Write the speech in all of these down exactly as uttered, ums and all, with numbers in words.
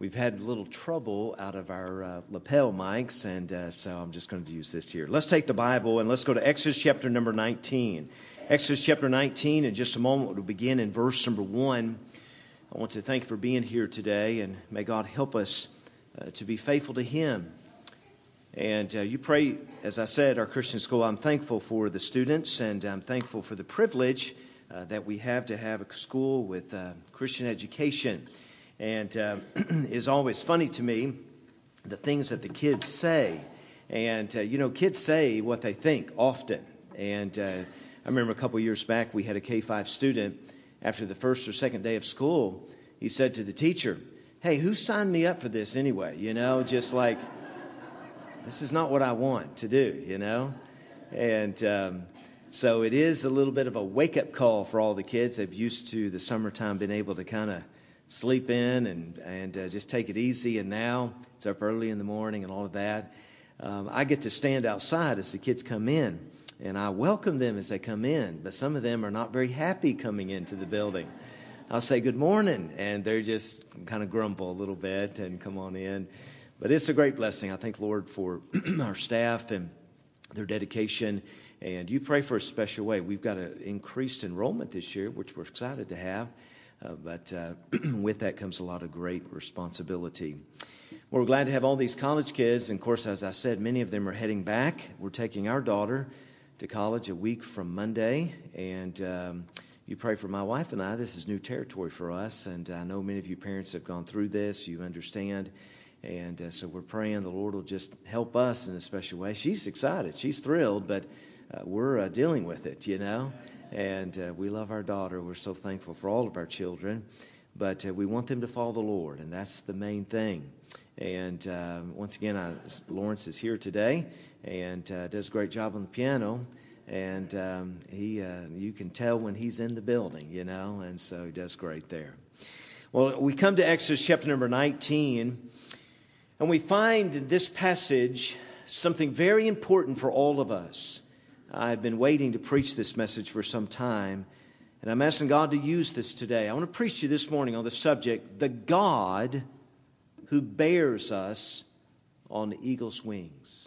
we've had a little trouble out of our uh, lapel mics, and uh, so I'm just going to use this here. Let's take the Bible and let's go to Exodus chapter number nineteen. Exodus chapter nineteen, in just a moment, we'll begin in verse number one. I want to thank you for being here today, and may God help us uh, to be faithful to Him. And uh, you pray, as I said, our Christian school, I'm thankful for the students, and I'm thankful for the privilege uh, that we have to have a school with uh, Christian education. And uh, it's always funny to me, the things that the kids say. And, uh, you know, kids say what they think often. And uh, I remember a couple years back, we had a K five student. After the first or second day of school, he said to the teacher, "Hey, who signed me up for this anyway?" You know, just like, this is not what I want to do, you know. And um, so it is a little bit of a wake-up call for all the kids. They've used to the summertime being able to kind of sleep in and, and uh, just take it easy. And now it's up early in the morning and all of that. Um, I get to stand outside as the kids come in. And I welcome them as they come in, but some of them are not very happy coming into the building. I'll say good morning, and they're just kind of grumble a little bit and come on in. But it's a great blessing. I thank the Lord for our staff and their dedication. And you pray for a special way. We've got an increased enrollment this year, which we're excited to have. Uh, but uh, with that comes a lot of great responsibility. We're glad to have all these college kids. And, of course, as I said, many of them are heading back. We're taking our daughter to college a week from Monday, and um, you pray for my wife and I. This is new territory for us, and I know many of you parents have gone through this. You understand, and uh, so we're praying the Lord will just help us in a special way. She's excited. She's thrilled, but uh, we're uh, dealing with it, you know, and uh, we love our daughter. We're so thankful for all of our children, but uh, we want them to follow the Lord, and that's the main thing. And uh, once again, I, Lawrence is here today and uh, does a great job on the piano. And um, he, uh, you can tell when he's in the building, you know, and so he does great there. Well, we come to Exodus chapter number nineteen, and we find in this passage something very important for all of us. I've been waiting to preach this message for some time, and I'm asking God to use this today. I want to preach to you this morning on the subject, the God who bears us on eagle's wings.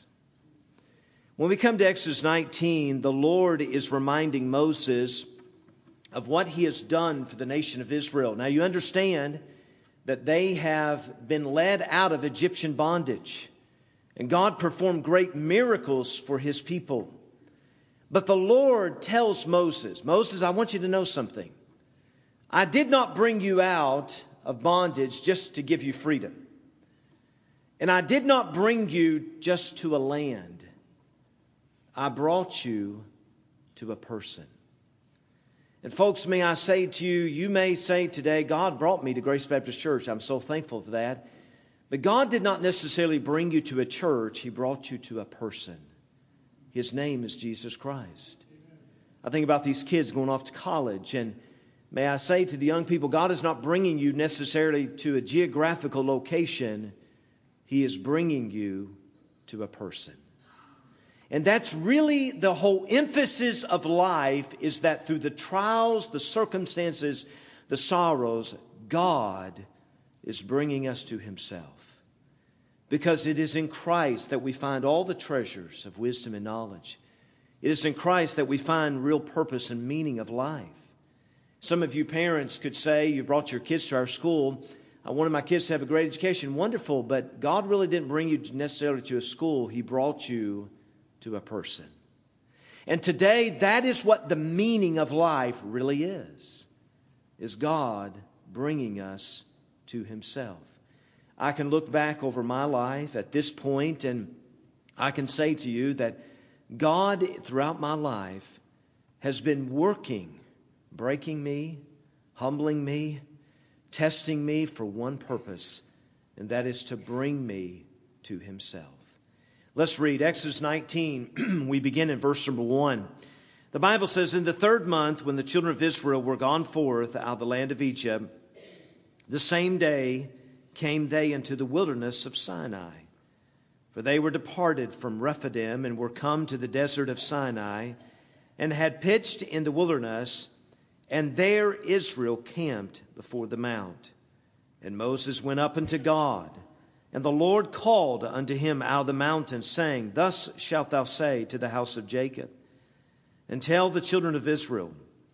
When we come to Exodus nineteen, the Lord is reminding Moses of what He has done for the nation of Israel. Now you understand that they have been led out of Egyptian bondage, and God performed great miracles for His people. But the Lord tells Moses, Moses, I want you to know something. I did not bring you out of bondage just to give you freedom. And I did not bring you just to a land. I brought you to a person. And folks, may I say to you, you may say today, God brought me to Grace Baptist Church. I'm so thankful for that. But God did not necessarily bring you to a church. He brought you to a person. His name is Jesus Christ. I think about these kids going off to college, and may I say to the young people, God is not bringing you necessarily to a geographical location. He is bringing you to a person. And that's really the whole emphasis of life, is that through the trials, the circumstances, the sorrows, God is bringing us to Himself. Because it is in Christ that we find all the treasures of wisdom and knowledge. It is in Christ that we find real purpose and meaning of life. Some of you parents could say, you brought your kids to our school. I wanted my kids to have a great education. Wonderful, but God really didn't bring you necessarily to a school. He brought you to a person. And today, that is what the meaning of life really is, is God bringing us to Himself. I can look back over my life at this point, and I can say to you that God, throughout my life, has been working, breaking me, humbling me, testing me for one purpose, and that is to bring me to Himself. Let's read Exodus nineteen. We begin in verse number one. The Bible says, in the third month, when the children of Israel were gone forth out of the land of Egypt, the same day came they into the wilderness of Sinai. For they were departed from Rephidim and were come to the desert of Sinai, and had pitched in the wilderness, and there Israel camped before the mount. And Moses went up unto God, and the Lord called unto him out of the mountain, saying, Thus shalt thou say to the house of Jacob, and tell the children of Israel,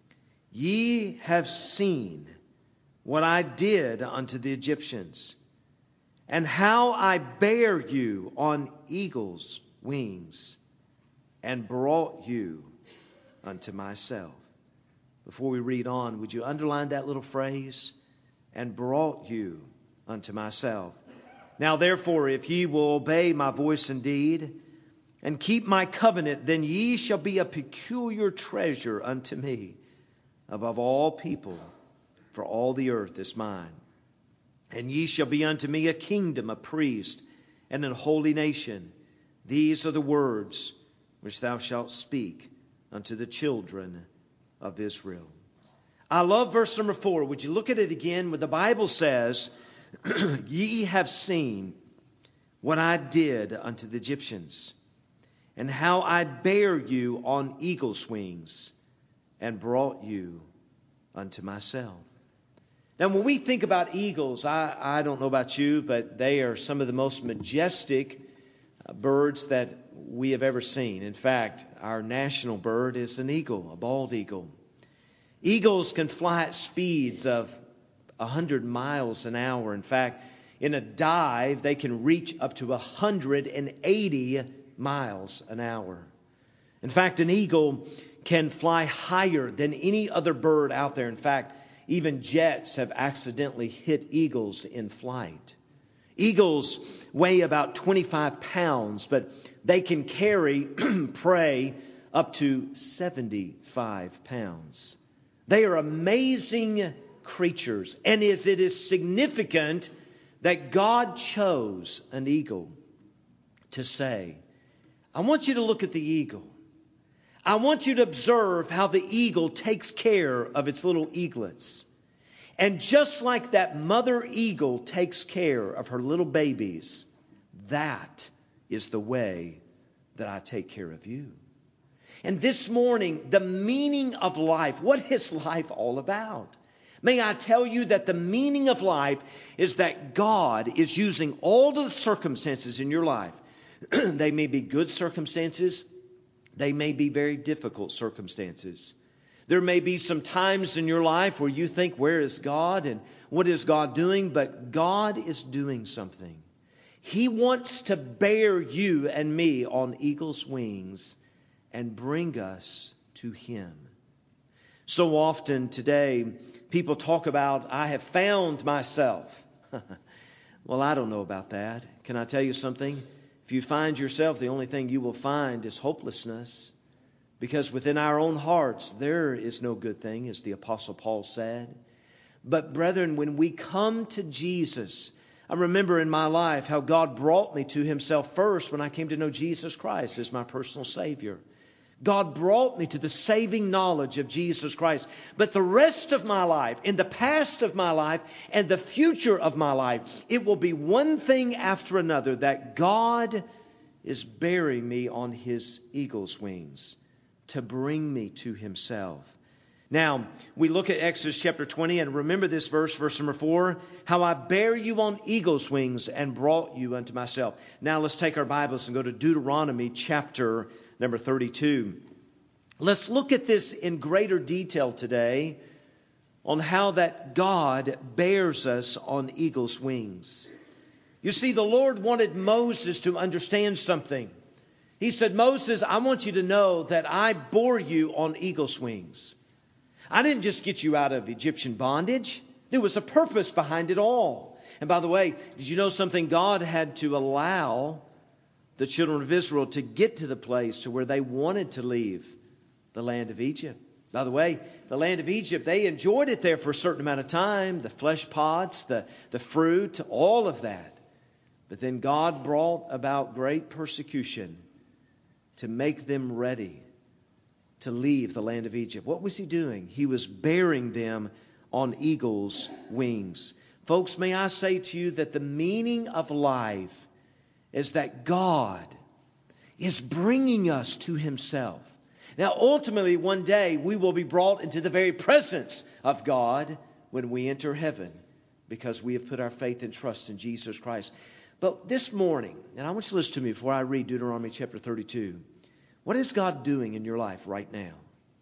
Ye have seen what I did unto the Egyptians, and how I bare you on eagle's wings, and brought you unto myself. Before we read on, would you underline that little phrase? And brought you unto myself. Now therefore, if ye will obey my voice indeed, and keep my covenant, then ye shall be a peculiar treasure unto me above all people, for all the earth is mine. And ye shall be unto me a kingdom, a priest, and an holy nation. These are the words which thou shalt speak unto the children of Israel. I love verse number four. Would you look at it again? Where the Bible says, Ye have seen what I did unto the Egyptians, and how I bare you on eagle's wings, and brought you unto myself. Now, when we think about eagles, I, I don't know about you, but they are some of the most majestic uh, birds that we have ever seen. In fact, our national bird is an eagle, a bald eagle. Eagles can fly at speeds of one hundred miles an hour. In fact, in a dive, they can reach up to one hundred eighty miles an hour. In fact, an eagle can fly higher than any other bird out there. In fact, even jets have accidentally hit eagles in flight. Eagles weigh about twenty-five pounds, but they can carry prey up to seventy-five pounds. They are amazing creatures. And is it is significant that God chose an eagle to say, I want you to look at the eagle. I want you to observe how the eagle takes care of its little eaglets. And just like that mother eagle takes care of her little babies, that is the way that I take care of you. And this morning, the meaning of life, what is life all about? May I tell you that the meaning of life is that God is using all the circumstances in your life. They may be good circumstances. They may be very difficult circumstances. There may be some times in your life where you think, where is God and what is God doing? But God is doing something. He wants to bear you and me on eagle's wings and bring us to Him. So often today, people talk about, I have found myself. Well, I don't know about that. Can I tell you something? If you find yourself, the only thing you will find is hopelessness. Because within our own hearts, there is no good thing, as the Apostle Paul said. But brethren, when we come to Jesus, I remember in my life how God brought me to Himself first when I came to know Jesus Christ as my personal Savior. God brought me to the saving knowledge of Jesus Christ. But the rest of my life, in the past of my life, and the future of my life, it will be one thing after another that God is bearing me on His eagle's wings to bring me to Himself. Now, we look at Exodus chapter twenty, and remember this verse, verse number four, how I bear you on eagle's wings and brought you unto myself. Now let's take our Bibles and go to Deuteronomy chapter number thirty-two. Let's look at this in greater detail today on how that God bears us on eagle's wings. You see, the Lord wanted Moses to understand something. He said, Moses, I want you to know that I bore you on eagle's wings. I didn't just get you out of Egyptian bondage. There was a purpose behind it all. And by the way, did you know something? God had to allow the children of Israel to get to the place to where they wanted to leave the land of Egypt. By the way, the land of Egypt, they enjoyed it there for a certain amount of time. The flesh pots, the, the fruit, all of that. But then God brought about great persecution to make them ready to leave the land of Egypt. What was He doing? He was bearing them on eagle's wings. Folks, may I say to you that the meaning of life is that God is bringing us to Himself. Now, ultimately, one day we will be brought into the very presence of God when we enter heaven. because we have put our faith and trust in Jesus Christ. But this morning, and I want you to listen to me before I read Deuteronomy chapter thirty-two. What is God doing in your life right now?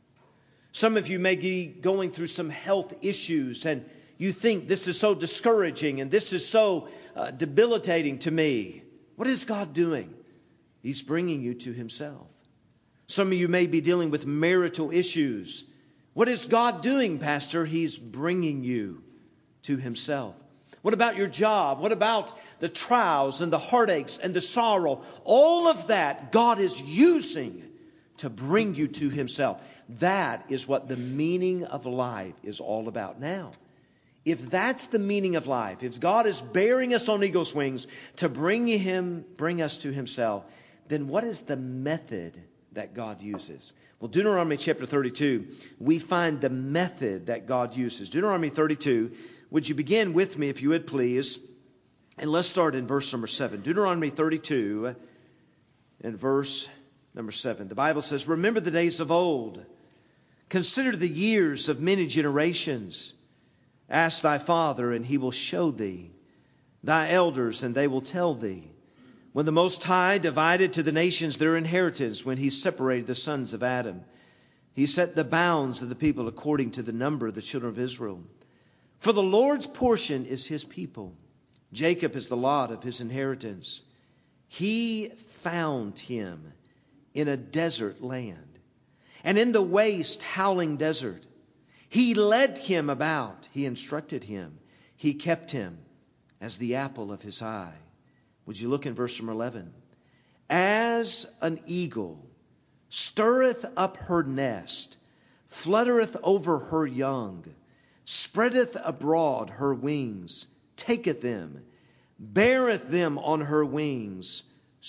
Some of you may be going through some health issues and you think this is so discouraging and this is so uh, debilitating to me. What is God doing? He's bringing you to Himself. Some of you may be dealing with marital issues. What is God doing, Pastor? He's bringing you to Himself. What about your job? What about the trials and the heartaches and the sorrow? All of that God is using to bring you to Himself. That is what the meaning of life is all about now. If that's the meaning of life, if God is bearing us on eagle's wings to bring Him, bring us to Himself, then what is the method that God uses? Well, Deuteronomy chapter thirty-two, we find the method that God uses. Deuteronomy thirty-two, would you begin with me if you would please? And let's start in verse number seven. Deuteronomy thirty-two and verse number seven. The Bible says, "Remember the days of old. Consider the years of many generations. Ask thy father, and he will show thee. Thy elders, and they will tell thee. When the Most High divided to the nations their inheritance, when He separated the sons of Adam, He set the bounds of the people according to the number of the children of Israel. For the Lord's portion is His people. Jacob is the lot of His inheritance. He found him in a desert land, and in the waste howling desert. He led him about. He instructed him. He kept him as the apple of His eye." Would you look in verse number eleven? "As an eagle stirreth up her nest, fluttereth over her young, spreadeth abroad her wings, taketh them, beareth them on her wings,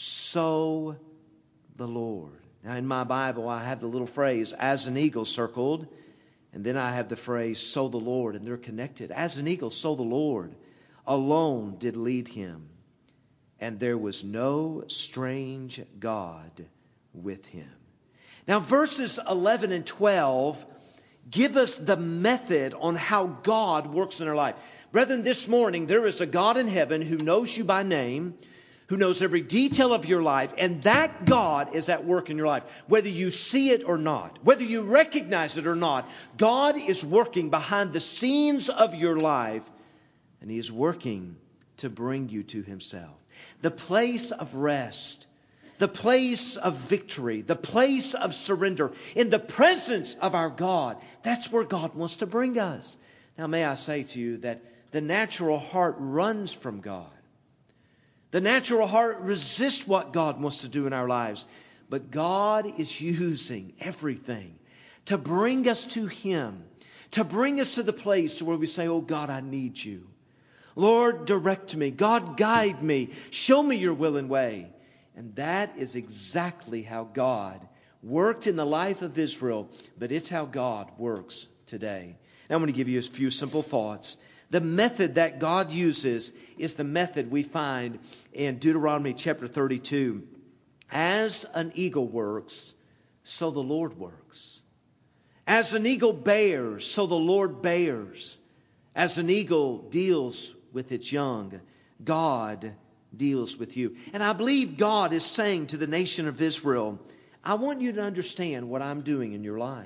so the Lord." Now in my Bible I have the little phrase, "as an eagle," circled. And then I have the phrase, "so the Lord," and they're connected. As an eagle, so the Lord alone did lead him. And there was no strange God with him. Now verses eleven and twelve give us the method on how God works in our life. Brethren, this morning there is a God in heaven who knows you by name, who knows every detail of your life, and that God is at work in your life. Whether you see it or not, whether you recognize it or not, God is working behind the scenes of your life, and He is working to bring you to Himself. The place of rest, the place of victory, the place of surrender, in the presence of our God. That's where God wants to bring us. Now may I say to you that the natural heart runs from God. The natural heart resists what God wants to do in our lives. But God is using everything to bring us to Him, to bring us to the place where we say, "Oh God, I need you. Lord, direct me. God, guide me. Show me your will and way." And that is exactly how God worked in the life of Israel, but it's how God works today. Now I'm going to give you a few simple thoughts. The method that God uses is the method we find in Deuteronomy chapter thirty-two. As an eagle works, so the Lord works. As an eagle bears, so the Lord bears. As an eagle deals with its young, God deals with you. And I believe God is saying to the nation of Israel, I want you to understand what I'm doing in your life.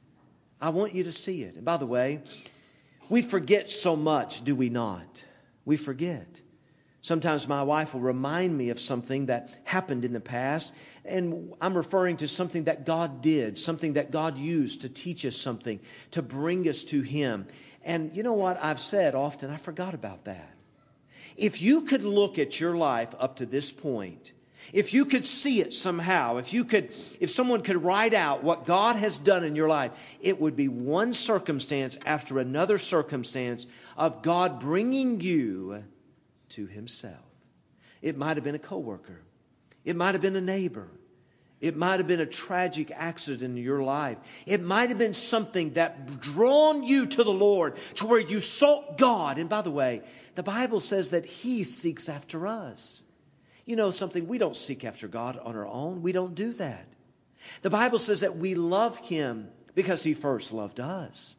I want you to see it. And by the way, we forget so much, do we not? We forget. Sometimes my wife will remind me of something that happened in the past, and I'm referring to something that God did, something that God used to teach us something, to bring us to Him. And you know what I've said often? I forgot about that. If you could look at your life up to this point, if you could see it somehow, if you could, if someone could write out what God has done in your life, it would be one circumstance after another circumstance of God bringing you to Himself. It might have been a coworker. It might have been a neighbor. It might have been a tragic accident in your life. It might have been something that drawn you to the Lord, to where you sought God. And by the way, the Bible says that He seeks after us. You know something? We don't seek after God on our own. We don't do that. The Bible says that we love Him because He first loved us.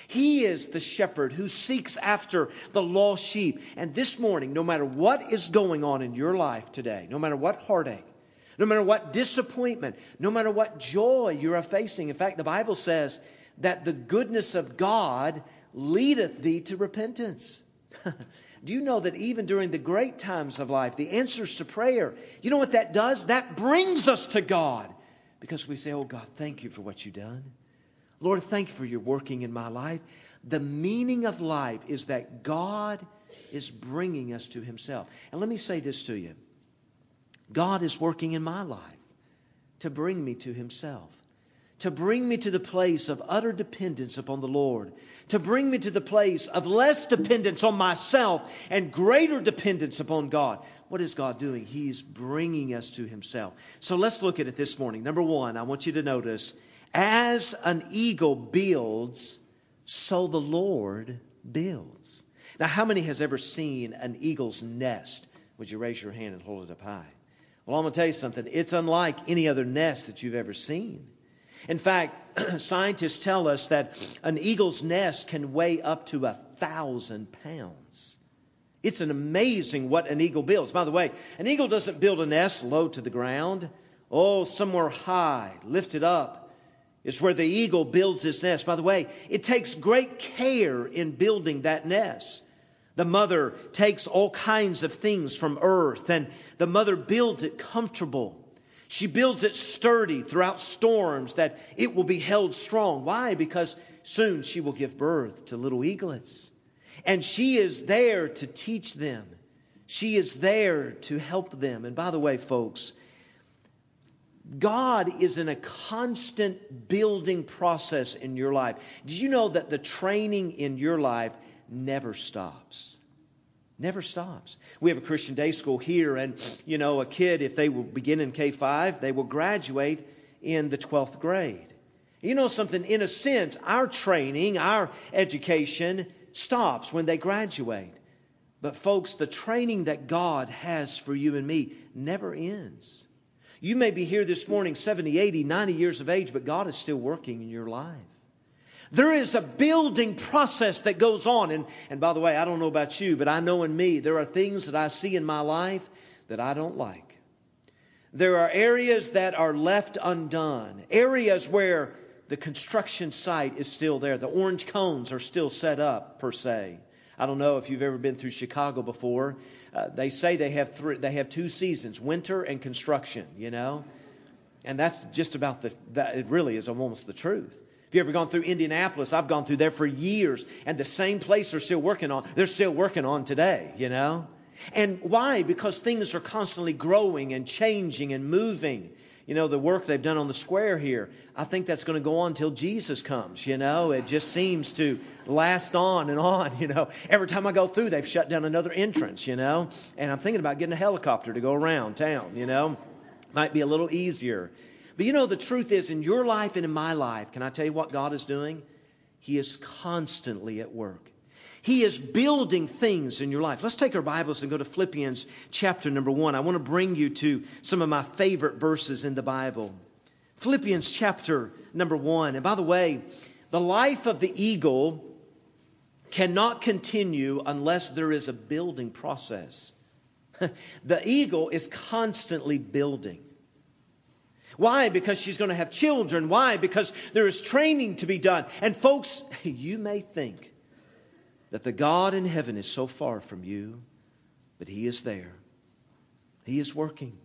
He is the shepherd who seeks after the lost sheep. And this morning, no matter what is going on in your life today, no matter what heartache, no matter what disappointment, no matter what joy you are facing. In fact, the Bible says that the goodness of God leadeth thee to repentance. Do you know that even during the great times of life, the answers to prayer, you know what that does? That brings us to God. Because we say, oh God, thank you for what you've done. Lord, thank you for your working in my life. The meaning of life is that God is bringing us to Himself. And let me say this to you. God is working in my life to bring me to Himself. To bring me to the place of utter dependence upon the Lord. To bring me to the place of less dependence on myself and greater dependence upon God. What is God doing? He's bringing us to Himself. So let's look at it this morning. Number one, I want you to notice, as an eagle builds, so the Lord builds. Now, how many has ever seen an eagle's nest? Would you raise your hand and hold it up high? Well, I'm going to tell you something. It's unlike any other nest that you've ever seen. In fact, scientists tell us that an eagle's nest can weigh up to a thousand pounds. It's an amazing what an eagle builds. By the way, an eagle doesn't build a nest low to the ground. Oh, somewhere high, lifted up is where the eagle builds his nest. By the way, it takes great care in building that nest. The mother takes all kinds of things from earth, and the mother builds it comfortable. She builds it sturdy throughout storms, that it will be held strong. Why? Because soon she will give birth to little eaglets. And she is there to teach them. She is there to help them. And by the way, folks, God is in a constant building process in your life. Did you know that the training in your life never stops? Never stops. We have a Christian day school here, and, you know, a kid, if they will begin in K five, they will graduate in the twelfth grade. You know something? In a sense, our training, our education stops when they graduate. But folks, the training that God has for you and me never ends. You may be here this morning seventy, eighty, ninety years of age, but God is still working in your life. There is a building process that goes on. And, and by the way, I don't know about you, but I know in me, there are things that I see in my life that I don't like. There are areas that are left undone. Areas where the construction site is still there. The orange cones are still set up, per se. I don't know if you've ever been through Chicago before. Uh, they say they have three, they have two seasons, winter and construction, you know. And that's just about the, that it really is almost the truth. If you've ever gone through Indianapolis, I've gone through there for years, and the same place they're still working on, they're still working on today, you know. And why? Because things are constantly growing and changing and moving. You know, the work they've done on the square here, I think that's going to go on until Jesus comes, you know. It just seems to last on and on, you know. Every time I go through, they've shut down another entrance, you know. And I'm thinking about getting a helicopter to go around town, you know. Might be a little easier. But you know, the truth is, in your life and in my life, can I tell you what God is doing? He is constantly at work. He is building things in your life. Let's take our Bibles and go to Philippians chapter number one. I want to bring you to some of my favorite verses in the Bible. Philippians chapter number one. And by the way, the life of the eagle cannot continue unless there is a building process. The eagle is constantly building. Why? Because she's going to have children. Why? Because there is training to be done. And folks, you may think that the God in heaven is so far from you, but He is there. He is working.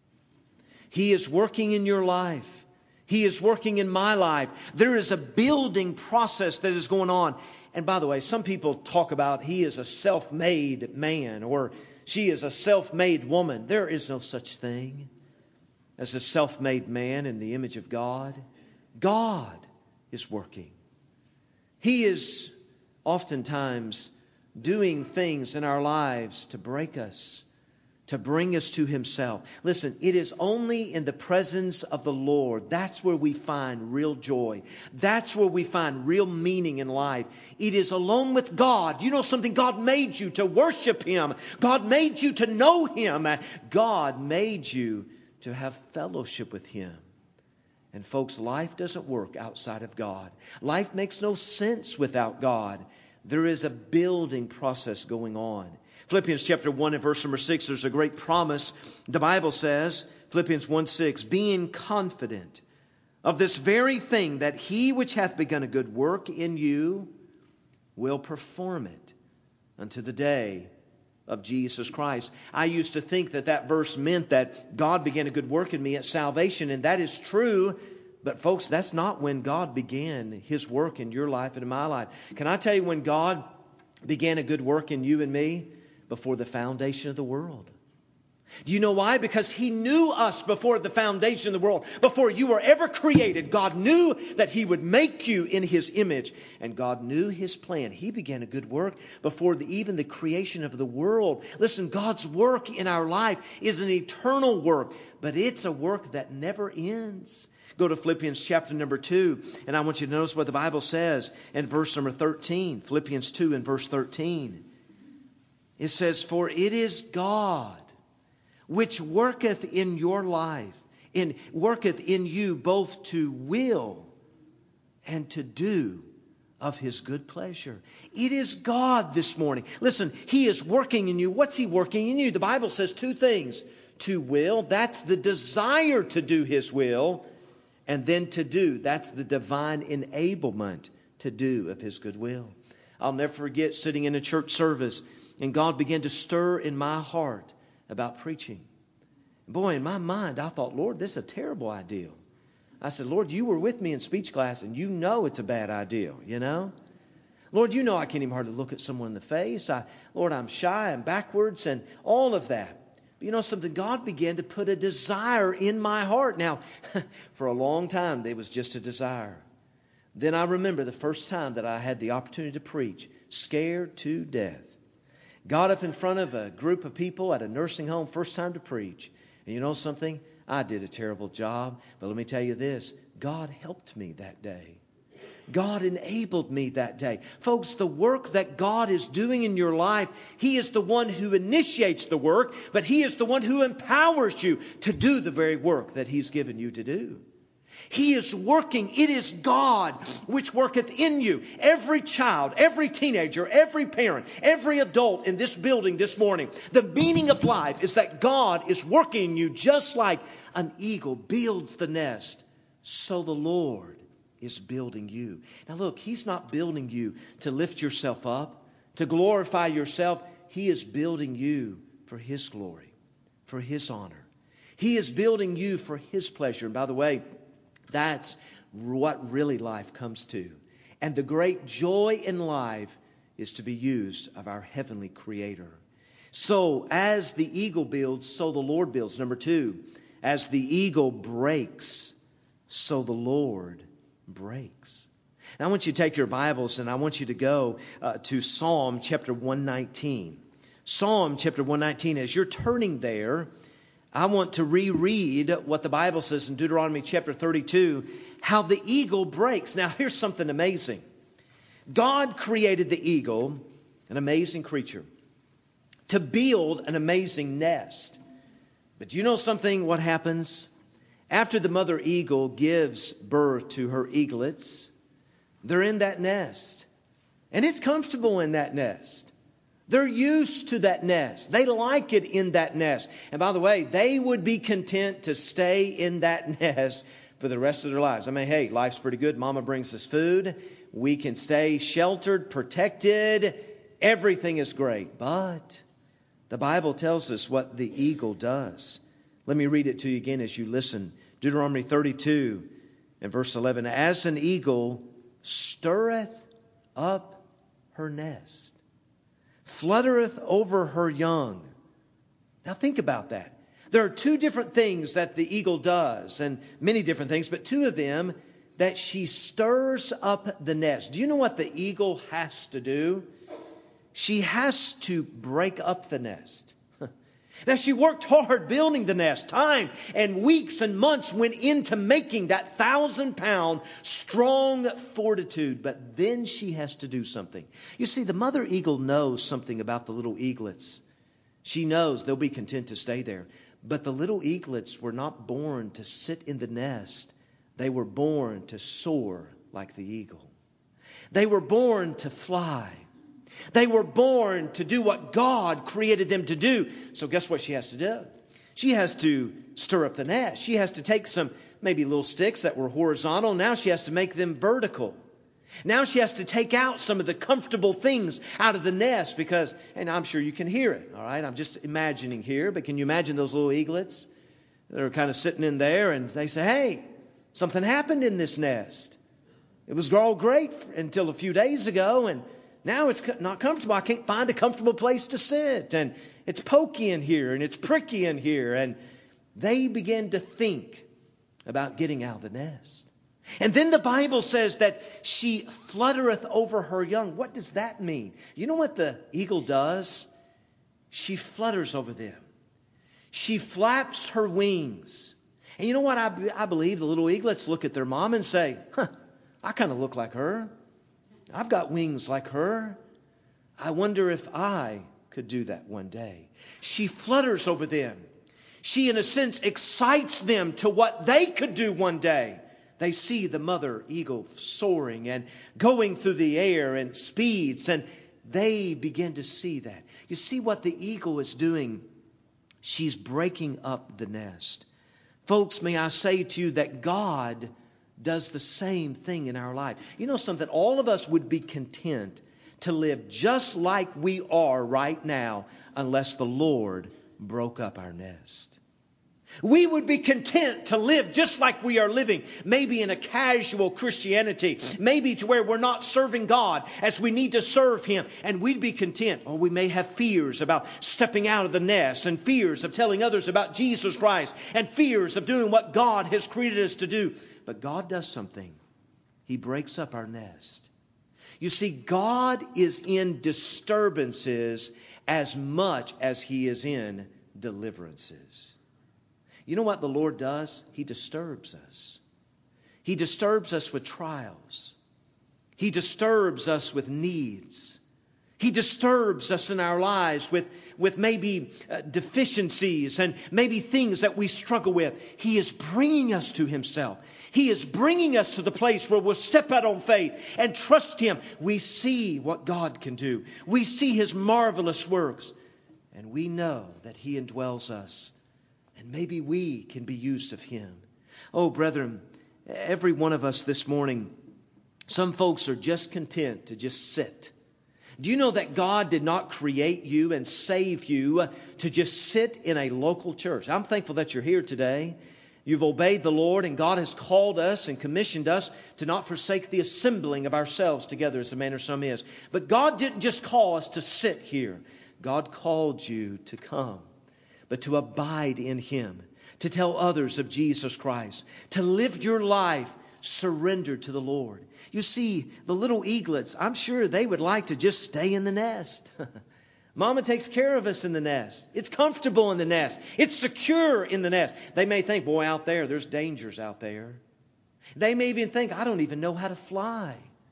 He is working in your life. He is working in my life. There is a building process that is going on. And by the way, some people talk about he is a self-made man or she is a self-made woman. There is no such thing as a self-made man in the image of God. God is working. He is oftentimes doing things in our lives to break us, to bring us to Himself. Listen, it is only in the presence of the Lord. That's where we find real joy. That's where we find real meaning in life. It is alone with God. You know something? God made you to worship Him. God made you to know Him. God made you to have fellowship with Him. And folks, life doesn't work outside of God. Life makes no sense without God. There is a building process going on. Philippians chapter one and verse number six, there's a great promise. The Bible says, Philippians one six, being confident of this very thing, that he which hath begun a good work in you will perform it unto the day of Jesus Christ. I used to think that that verse meant that God began a good work in me at salvation, and that is true. But folks, that's not when God began His work in your life and in my life. Can I tell you when God began a good work in you and me? Before the foundation of the world. Do you know why? Because He knew us before the foundation of the world. Before you were ever created, God knew that He would make you in His image. And God knew His plan. He began a good work before the, even the creation of the world. Listen, God's work in our life is an eternal work, but it's a work that never ends. Go to Philippians chapter number two, and I want you to notice what the Bible says in verse number thirteen. Philippians two and verse thirteen. It says, for it is God which worketh in your life, in worketh in you both to will and to do of His good pleasure. It is God this morning. Listen, He is working in you. What's He working in you? The Bible says two things. To will, that's the desire to do His will. And then to do, that's the divine enablement to do of His good will. I'll never forget sitting in a church service, and God began to stir in my heart about preaching. Boy, in my mind, I thought, Lord, this is a terrible idea. I said, Lord, you were with me in speech class, and you know it's a bad idea, you know? Lord, you know I can't even hardly look at someone in the face. I, Lord, I'm shy and backwards and all of that. But you know something? God began to put a desire in my heart. Now, for a long time, there was just a desire. Then I remember the first time that I had the opportunity to preach, scared to death. Got up in front of a group of people at a nursing home, first time to preach. And you know something? I did a terrible job. But let me tell you this. God helped me that day. God enabled me that day. Folks, the work that God is doing in your life, He is the one who initiates the work, but He is the one who empowers you to do the very work that He's given you to do. He is working. It is God which worketh in you. Every child, every teenager, every parent, every adult in this building this morning. The meaning of life is that God is working in you just like an eagle builds the nest. So the Lord is building you. Now look, He's not building you to lift yourself up, to glorify yourself. He is building you for His glory, for His honor. He is building you for His pleasure. And by the way, that's what really life comes to. And the great joy in life is to be used of our heavenly Creator. So as the eagle builds, so the Lord builds. Number two, as the eagle breaks, so the Lord breaks. Now I want you to take your Bibles and I want you to go uh, to Psalm chapter one nineteen. Psalm chapter one nineteen. As you're turning there, I want to reread what the Bible says in Deuteronomy chapter thirty-two, how the eagle breaks. Now, here's something amazing. God created the eagle, an amazing creature, to build an amazing nest. But do you know something? What happens? After the mother eagle gives birth to her eaglets, they're in that nest. And it's comfortable in that nest. They're used to that nest. They like it in that nest. And by the way, they would be content to stay in that nest for the rest of their lives. I mean, hey, life's pretty good. Mama brings us food. We can stay sheltered, protected. Everything is great. But the Bible tells us what the eagle does. Let me read it to you again as you listen. Deuteronomy thirty-two and verse eleven. As an eagle stirreth up her nest, fluttereth over her young. Now think about that. There are two different things that the eagle does, and many different things, but two of them, that she stirs up the nest. Do you know what the eagle has to do? She has to break up the nest. Now, she worked hard building the nest. Time and weeks and months went into making that thousand pound strong fortitude. But then she has to do something. You see, the mother eagle knows something about the little eaglets. She knows they'll be content to stay there. But the little eaglets were not born to sit in the nest. They were born to soar like the eagle. They were born to fly. They were born to do what God created them to do. So guess what she has to do? She has to stir up the nest. She has to take some maybe little sticks that were horizontal. Now she has to make them vertical. Now she has to take out some of the comfortable things out of the nest because, and I'm sure you can hear it, all right? I'm just imagining here, but can you imagine those little eaglets? They're kind of sitting in there and they say, hey, something happened in this nest. It was all great until a few days ago, and now it's not comfortable. I can't find a comfortable place to sit, and it's pokey in here, and it's pricky in here. And they begin to think about getting out of the nest. And then the Bible says that she fluttereth over her young. What does that mean? You know what the eagle does? She flutters over them. She flaps her wings. And you know what? I, I believe the little eaglets look at their mom and say, huh, I kind of look like her. I've got wings like her. I wonder if I could do that one day. She flutters over them. She, in a sense, excites them to what they could do one day. They see the mother eagle soaring and going through the air and speeds, and they begin to see that. You see what the eagle is doing? She's breaking up the nest. Folks, may I say to you that God does the same thing in our life. You know something? All of us would be content to live just like we are right now unless the Lord broke up our nest. We would be content to live just like we are living, maybe in a casual Christianity, maybe to where we're not serving God as we need to serve Him, and we'd be content. Or we may have fears about stepping out of the nest, and fears of telling others about Jesus Christ, and fears of doing what God has created us to do. But God does something. He breaks up our nest. You see, God is in disturbances as much as He is in deliverances. You know what the Lord does? He disturbs us. He disturbs us with trials. He disturbs us with needs. He disturbs us in our lives with, with maybe uh, deficiencies and maybe things that we struggle with. He is bringing us to Himself. He is bringing us to the place where we'll step out on faith and trust Him. We see what God can do. We see His marvelous works. And we know that He indwells us. And maybe we can be used of Him. Oh, brethren, every one of us this morning, some folks are just content to just sit. Do you know that God did not create you and save you to just sit in a local church? I'm thankful that you're here today. You've obeyed the Lord, and God has called us and commissioned us to not forsake the assembling of ourselves together as the manner some is. But God didn't just call us to sit here. God called you to come, but to abide in Him, to tell others of Jesus Christ, to live your life surrendered to the Lord. You see, the little eaglets, I'm sure they would like to just stay in the nest. Mama takes care of us in the nest. It's comfortable in the nest. It's secure in the nest. They may think, boy, out there, there's dangers out there. They may even think, I don't even know how to fly.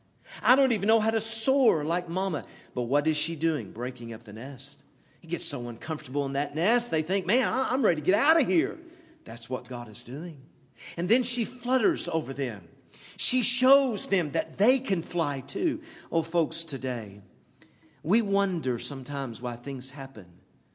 I don't even know how to soar like Mama. But what is she doing? Breaking up the nest. You get so uncomfortable in that nest, they think, man, I'm ready to get out of here. That's what God is doing. And then she flutters over them. She shows them that they can fly too. Oh, folks, today, we wonder sometimes why things happen.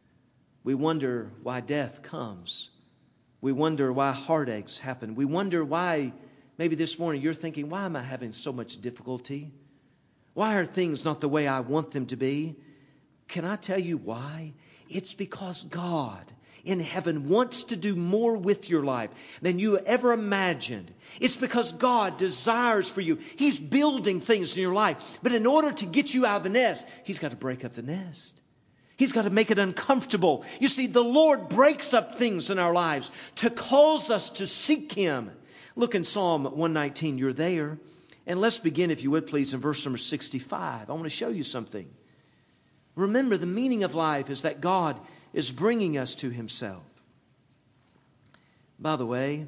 We wonder why death comes. We wonder why heartaches happen. We wonder why, maybe this morning you're thinking, why am I having so much difficulty? Why are things not the way I want them to be? Can I tell you why? It's because God in heaven wants to do more with your life than you ever imagined. It's because God desires for you. He's building things in your life. But in order to get you out of the nest, He's got to break up the nest. He's got to make it uncomfortable. You see, the Lord breaks up things in our lives to cause us to seek Him. Look in Psalm one nineteen. You're there. And let's begin, if you would, please, in verse number sixty-five. I want to show you something. Remember, the meaning of life is that God is bringing us to Himself. By the way,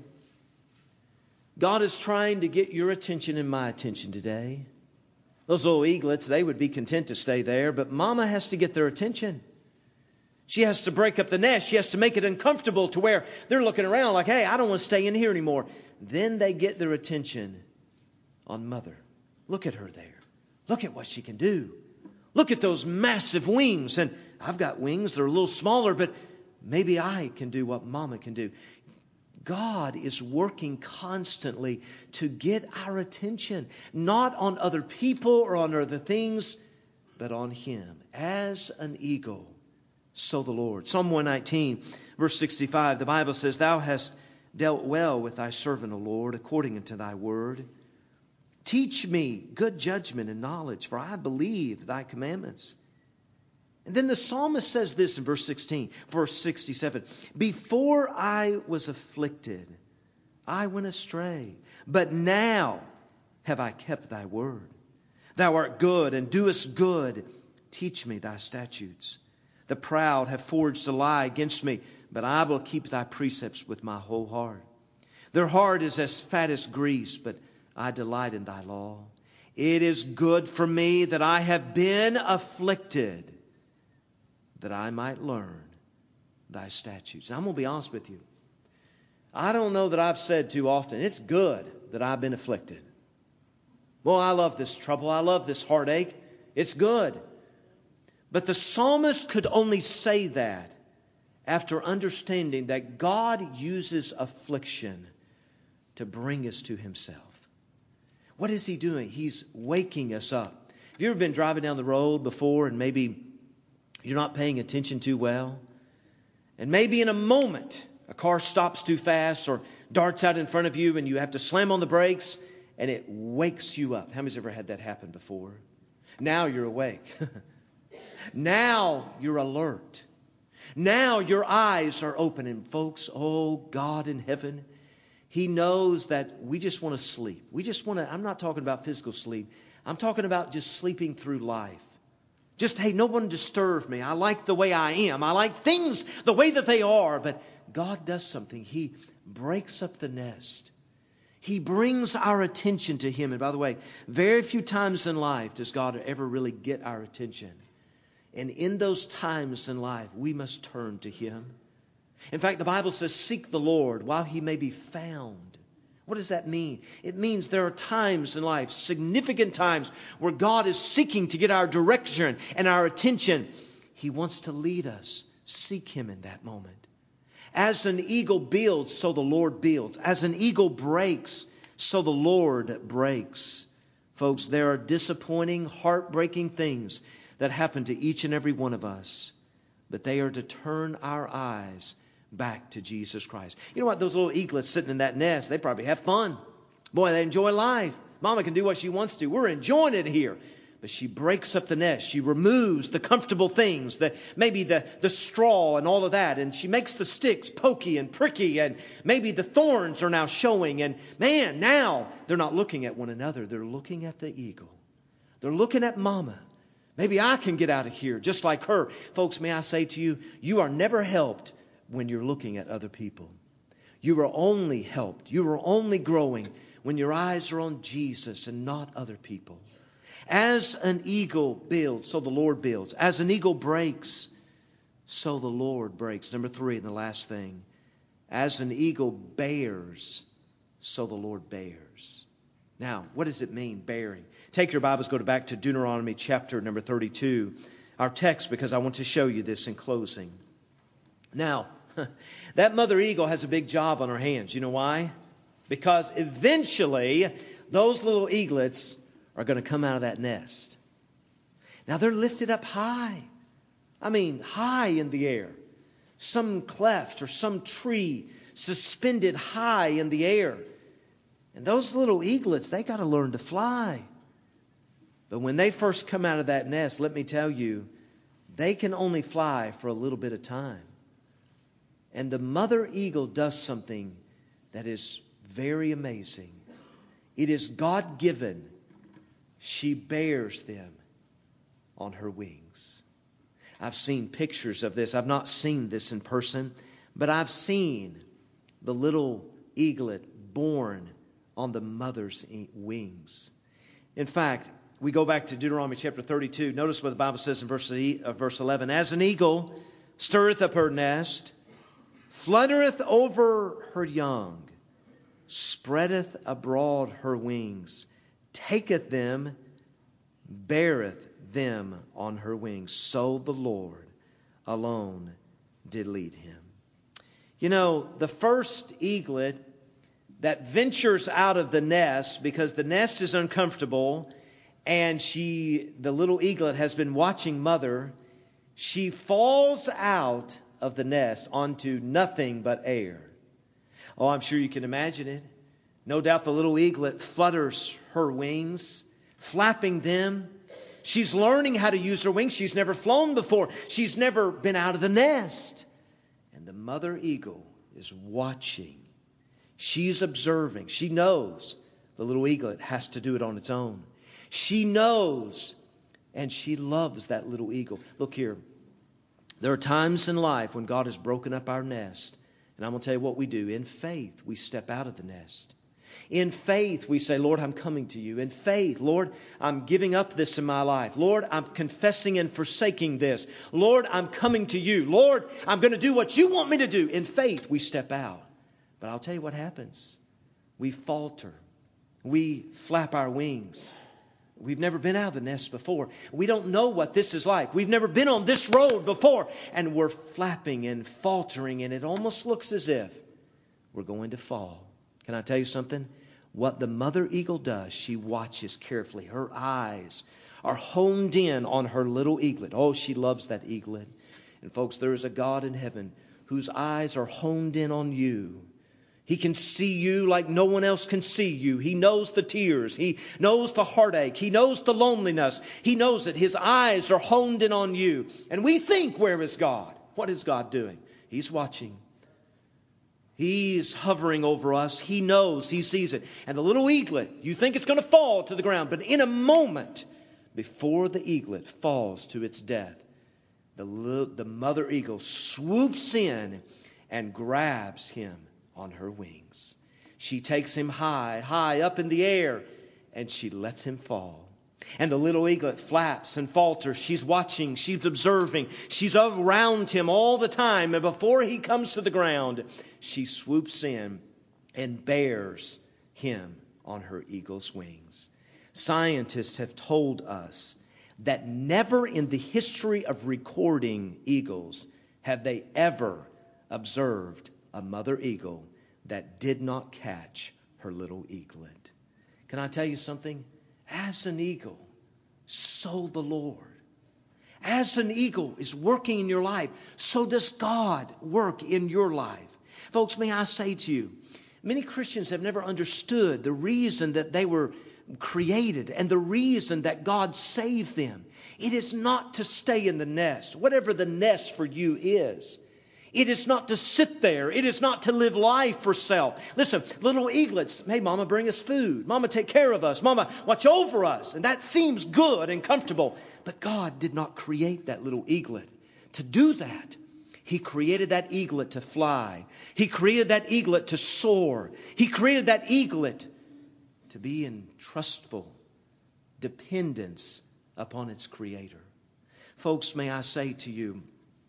God is trying to get your attention and my attention today. Those little eaglets, they would be content to stay there, but Mama has to get their attention. She has to break up the nest. She has to make it uncomfortable to where they're looking around like, hey, I don't want to stay in here anymore. Then they get their attention on Mother. Look at her there. Look at what she can do. Look at those massive wings. And I've got wings. They're a little smaller, but maybe I can do what Mama can do. God is working constantly to get our attention, not on other people or on other things, but on Him. As an eagle, so the Lord. Psalm one nineteen, verse sixty-five, the Bible says, Thou hast dealt well with thy servant, O Lord, according unto thy word. Teach me good judgment and knowledge, for I believe thy commandments. And then the psalmist says this in verse sixteen, verse sixty-seven. Before I was afflicted, I went astray, but now have I kept thy word. Thou art good and doest good. Teach me thy statutes. The proud have forged a lie against me, but I will keep thy precepts with my whole heart. Their heart is as fat as grease, but I delight in thy law. It is good for me that I have been afflicted, that I might learn thy statutes. Now, I'm going to be honest with you. I don't know that I've said too often, it's good that I've been afflicted. Well, I love this trouble. I love this heartache. It's good. But the psalmist could only say that after understanding that God uses affliction to bring us to Himself. What is He doing? He's waking us up. Have you ever been driving down the road before and maybe you're not paying attention too well? And maybe in a moment a car stops too fast or darts out in front of you and you have to slam on the brakes and it wakes you up. How many's ever had that happen before? Now you're awake. Now you're alert. Now your eyes are open. And folks, oh God in heaven, He knows that we just want to sleep. We just want to, I'm not talking about physical sleep. I'm talking about just sleeping through life. Just, hey, no one disturb me. I like the way I am. I like things the way that they are. But God does something. He breaks up the nest. He brings our attention to Him. And by the way, very few times in life does God ever really get our attention. And in those times in life, we must turn to Him. In fact, the Bible says, seek the Lord while He may be found. What does that mean? It means there are times in life, significant times, where God is seeking to get our direction and our attention. He wants to lead us. Seek Him in that moment. As an eagle builds, so the Lord builds. As an eagle breaks, so the Lord breaks. Folks, there are disappointing, heartbreaking things that happen to each and every one of us. But they are to turn our eyes back to Jesus Christ. You know what? Those little eaglets sitting in that nest, they probably have fun. Boy, they enjoy life. Mama can do what she wants to. We're enjoying it here. But she breaks up the nest. She removes the comfortable things, the, maybe the, the straw and all of that. And she makes the sticks pokey and pricky. And maybe the thorns are now showing. And man, now they're not looking at one another. They're looking at the eagle. They're looking at Mama. Maybe I can get out of here just like her. Folks, may I say to you, you are never helped when you're looking at other people. You are only helped. You are only growing when your eyes are on Jesus and not other people. As an eagle builds, so the Lord builds. As an eagle breaks, so the Lord breaks. Number three, and the last thing. As an eagle bears, so the Lord bears. Now, what does it mean, bearing? Take your Bibles, go back to Deuteronomy chapter number thirty-two. Our text, because I want to show you this in closing. Now, that mother eagle has a big job on her hands. You know why? Because eventually, those little eaglets are going to come out of that nest. Now, they're lifted up high. I mean, high in the air. Some cleft or some tree suspended high in the air. And those little eaglets, they got to learn to fly. But when they first come out of that nest, let me tell you, they can only fly for a little bit of time. And the mother eagle does something that is very amazing. It is God-given. She bears them on her wings. I've seen pictures of this. I've not seen this in person, but I've seen the little eaglet born on the mother's wings. In fact, we go back to Deuteronomy chapter thirty-two. Notice what the Bible says in verse eleven. As an eagle, stirreth up her nest, fluttereth over her young, spreadeth abroad her wings, taketh them, beareth them on her wings. So the Lord alone did lead him. You know, the first eaglet that ventures out of the nest because the nest is uncomfortable and she, the little eaglet has been watching mother, she falls out of the nest onto nothing but air. Oh, I'm sure you can imagine it. No doubt the little eaglet flutters her wings, flapping them. She's learning how to use her wings. She's never flown before. She's never been out of the nest. And the mother eagle is watching. She's observing. She knows the little eaglet has to do it on its own. She knows and she loves that little eagle. Look here. There are times in life when God has broken up our nest. And I'm going to tell you what we do. In faith, we step out of the nest. In faith, we say, Lord, I'm coming to you. In faith, Lord, I'm giving up this in my life. Lord, I'm confessing and forsaking this. Lord, I'm coming to you. Lord, I'm going to do what you want me to do. In faith, we step out. But I'll tell you what happens. We falter. We flap our wings. We've never been out of the nest before. We don't know what this is like. We've never been on this road before. And we're flapping and faltering, and it almost looks as if we're going to fall. Can I tell you something? What the mother eagle does, she watches carefully. Her eyes are honed in on her little eaglet. Oh, she loves that eaglet. And folks, there is a God in heaven whose eyes are honed in on you. He can see you like no one else can see you. He knows the tears. He knows the heartache. He knows the loneliness. He knows it. His eyes are honed in on you. And we think, where is God? What is God doing? He's watching. He's hovering over us. He knows. He sees it. And the little eaglet, you think it's going to fall to the ground. But in a moment, before the eaglet falls to its death, the, little, the mother eagle swoops in and grabs him on her wings. She takes him high, high up in the air, and she lets him fall. And the little eaglet flaps and falters. She's watching, she's observing, she's around him all the time. And before he comes to the ground, she swoops in and bears him on her eagle's wings. Scientists have told us that never in the history of recording eagles have they ever observed a mother eagle that did not catch her little eaglet. Can I tell you something? As an eagle, so the Lord. As an eagle is working in your life, so does God work in your life. Folks, may I say to you, many Christians have never understood the reason that they were created and the reason that God saved them. It is not to stay in the nest, whatever the nest for you is. It is not to sit there. It is not to live life for self. Listen, little eaglets, hey, Mama, bring us food. Mama, take care of us. Mama, watch over us. And that seems good and comfortable. But God did not create that little eaglet to do that. He created that eaglet to fly. He created that eaglet to soar. He created that eaglet to be in trustful dependence upon its Creator. Folks, may I say to you,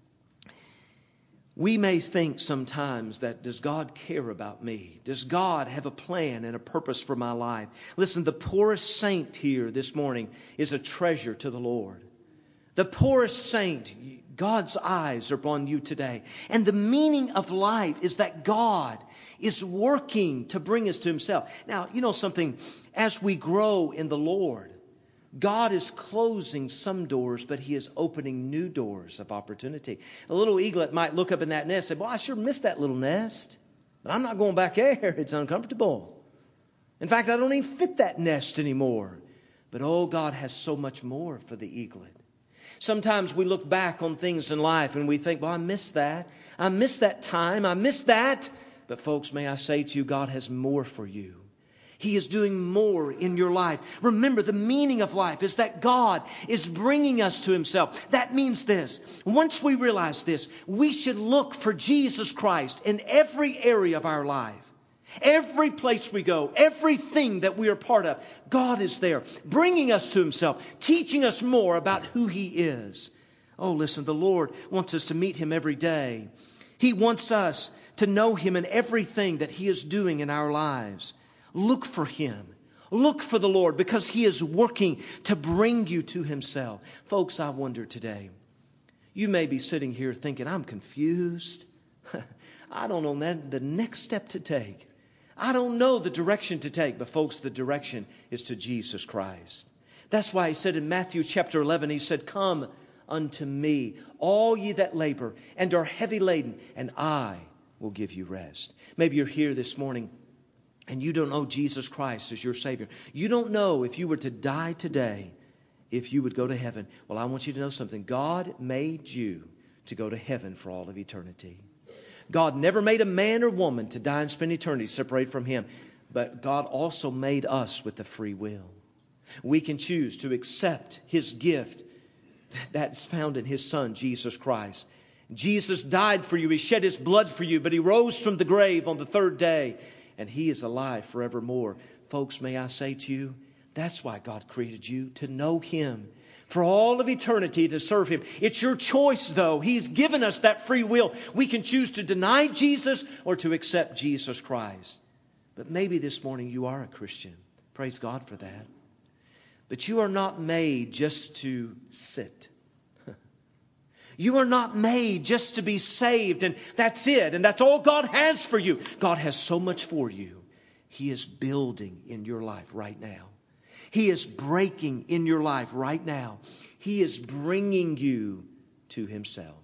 we may think sometimes that, does God care about me? Does God have a plan and a purpose for my life? Listen, the poorest saint here this morning is a treasure to the Lord. The poorest saint, God's eyes are upon you today. And the meaning of life is that God is working to bring us to Himself. Now, you know something? As we grow in the Lord, God is closing some doors, but He is opening new doors of opportunity. A little eaglet might look up in that nest and say, well, I sure missed that little nest, but I'm not going back there. It's uncomfortable. In fact, I don't even fit that nest anymore. But oh, God has so much more for the eaglet. Sometimes we look back on things in life and we think, well, I missed that. I missed that time. I missed that. But folks, may I say to you, God has more for you. He is doing more in your life. Remember, the meaning of life is that God is bringing us to Himself. That means this. Once we realize this, we should look for Jesus Christ in every area of our life. Every place we go, everything that we are part of, God is there, bringing us to Himself, teaching us more about who He is. Oh, listen, the Lord wants us to meet Him every day. He wants us to know Him in everything that He is doing in our lives. Look for Him. Look for the Lord, because He is working to bring you to Himself. Folks, I wonder today, you may be sitting here thinking, I'm confused. I don't know the next step to take. I don't know the direction to take. But folks, the direction is to Jesus Christ. That's why He said in Matthew chapter eleven, He said, come unto me, all ye that labor and are heavy laden, and I will give you rest. Maybe you're here this morning and you don't know Jesus Christ as your Savior. You don't know if you were to die today, if you would go to heaven. Well, I want you to know something. God made you to go to heaven for all of eternity. God never made a man or woman to die and spend eternity separated from Him. But God also made us with a free will. We can choose to accept His gift that's found in His Son, Jesus Christ. Jesus died for you. He shed His blood for you. But He rose from the grave on the third day. And He is alive forevermore. Folks, may I say to you, that's why God created you, to know Him. For all of eternity to serve Him. It's your choice, though. He's given us that free will. We can choose to deny Jesus or to accept Jesus Christ. But maybe this morning you are a Christian. Praise God for that. But you are not made just to sit. You are not made just to be saved and that's it. And that's all God has for you. God has so much for you. He is building in your life right now. He is breaking in your life right now. He is bringing you to Himself.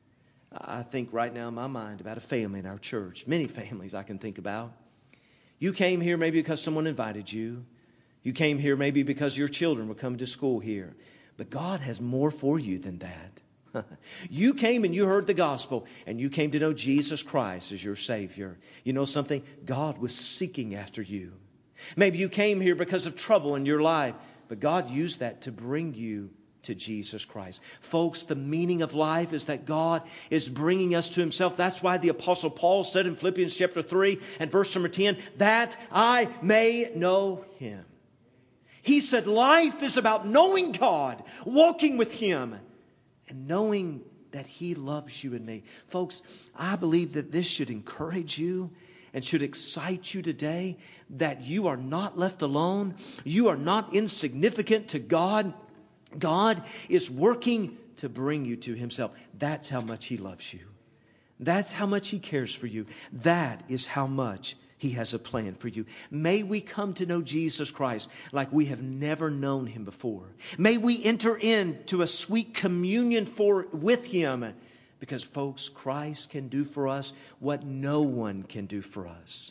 I think right now in my mind about a family in our church. Many families I can think about. You came here maybe because someone invited you. You came here maybe because your children were coming to school here. But God has more for you than that. You came and you heard the gospel and you came to know Jesus Christ as your Savior. You know something? God was seeking after you. Maybe you came here because of trouble in your life, but God used that to bring you to Jesus Christ. Folks, the meaning of life is that God is bringing us to Himself. That's why the Apostle Paul said in Philippians chapter three and verse number ten, that I may know Him. He said life is about knowing God, walking with Him, and knowing that He loves you and me. Folks, I believe that this should encourage you and should excite you today that you are not left alone. You are not insignificant to God. God is working to bring you to Himself. That's how much He loves you. That's how much He cares for you. That is how much He has a plan for you. May we come to know Jesus Christ like we have never known Him before. May we enter into a sweet communion for with Him. Because, folks, Christ can do for us what no one can do for us.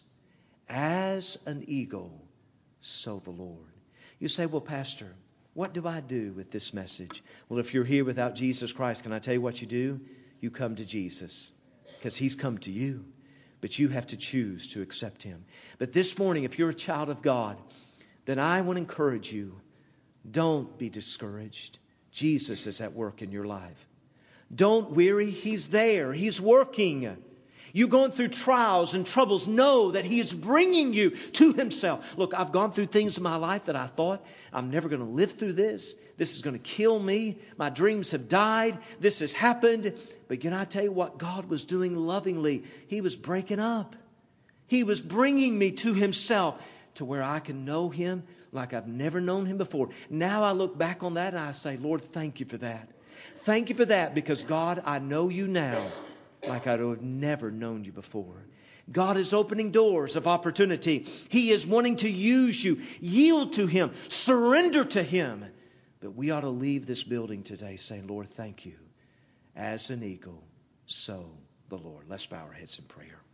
As an eagle, so the Lord. You say, well, Pastor, what do I do with this message? Well, if you're here without Jesus Christ, can I tell you what you do? You come to Jesus. Because He's come to you. But you have to choose to accept Him. But this morning, if you're a child of God, then I want to encourage you. Don't be discouraged. Jesus is at work in your life. Don't weary. He's there. He's working. You're going through trials and troubles. Know that He is bringing you to Himself. Look, I've gone through things in my life that I thought, I'm never going to live through this. This is going to kill me. My dreams have died. This has happened. But can I tell you what God was doing lovingly? He was breaking up. He was bringing me to Himself to where I can know Him like I've never known Him before. Now I look back on that and I say, Lord, thank You for that. Thank You for that, because God, I know You now like I have never known You before. God is opening doors of opportunity. He is wanting to use you. Yield to Him. Surrender to Him. But we ought to leave this building today saying, Lord, thank You. As an eagle, so the Lord. Let's bow our heads in prayer.